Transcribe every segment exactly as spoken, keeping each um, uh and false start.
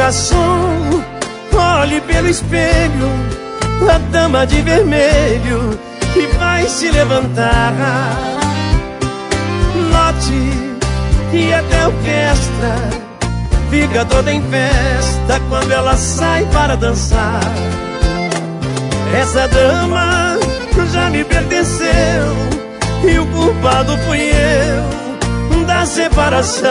Garçom, olhe pelo espelho a dama de vermelho que vai se levantar. Note que até a orquestra fica toda em festa quando ela sai para dançar. Essa dama já me pertenceu e o culpado fui eu da separação.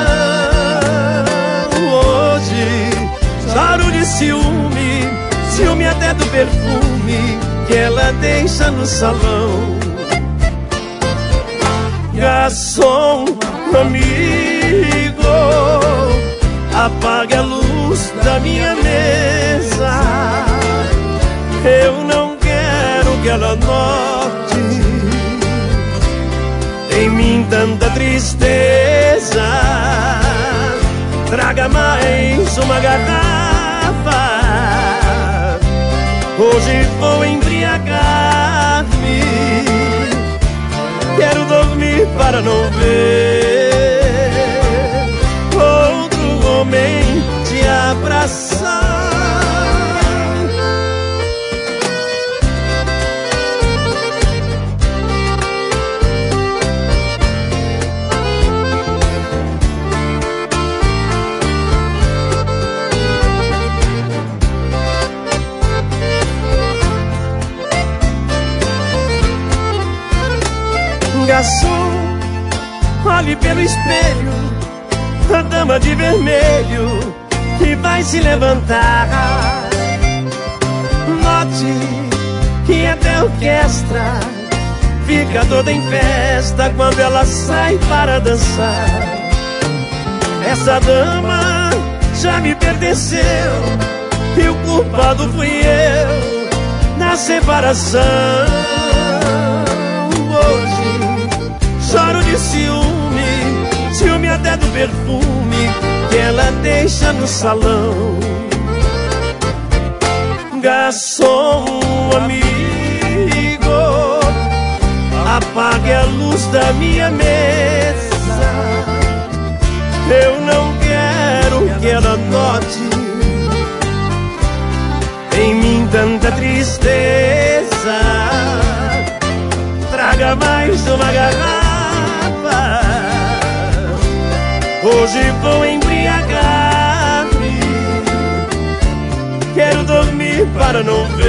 Hoje choro de ciúme, ciúme até do perfume que ela deixa no salão. Garçom, amigo, apague a luz da minha mesa. Eu não quero que ela note em mim tanta tristeza. Traga mais uma garrafa, hoje vou embriagar-me. Quero dormir para não ver outro homem te abraçar. Garçom, olhe pelo espelho a dama de vermelho que vai se levantar. Note que até a orquestra fica toda em festa quando ela sai para dançar. Essa dama já me pertenceu e o culpado fui eu na separação. Choro de ciúme, ciúme até do perfume que ela deixa no salão. Garçom, amigo, apague a luz da minha mesa. Eu não quero que ela note em mim tanta tristeza. Traga mais uma garrafa, hoje vou embriagar-me. Quero dormir para não ver